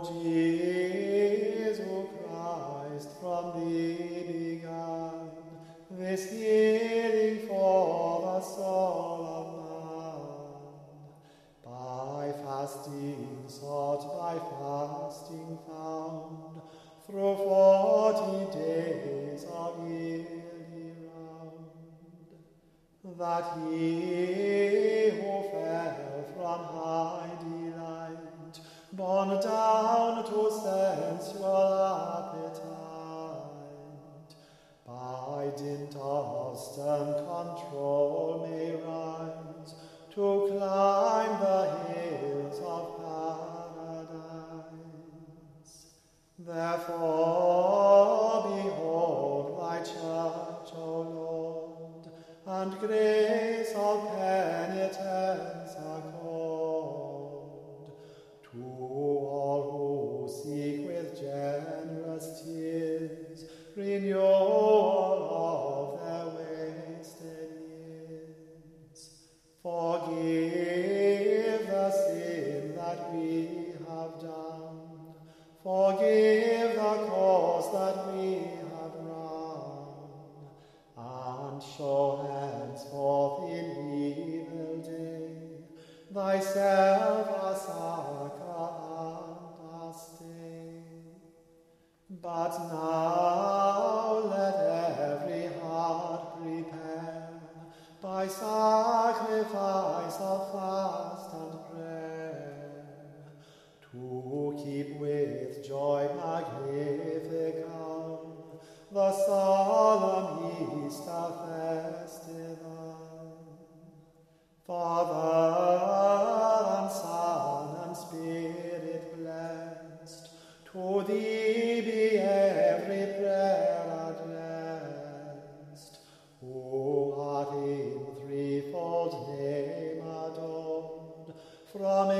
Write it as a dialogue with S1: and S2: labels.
S1: Jesu Christ, from thee began, this healing for the soul of man. By fasting sought, by fasting found, through 40 days of yearly round, that he who fell from high delight, borne down to sensual appetite, by dint of stern control may rise to climb the hills of paradise. Therefore behold thy church, O Lord, and grace of penitence accord to all who seek with generous tears renewal of their wasted years. Forgive the sin that we have done, forgive the cause that we have run, and show henceforth in evil day thyself a succor and a stay. But now let every heart prepare by sacrifice of fast and prayer to keep with joy magnificum the solemn Easter festival. Father and Son and Spirit blessed, to thee be every prayer addressed, who art in threefold name adored, from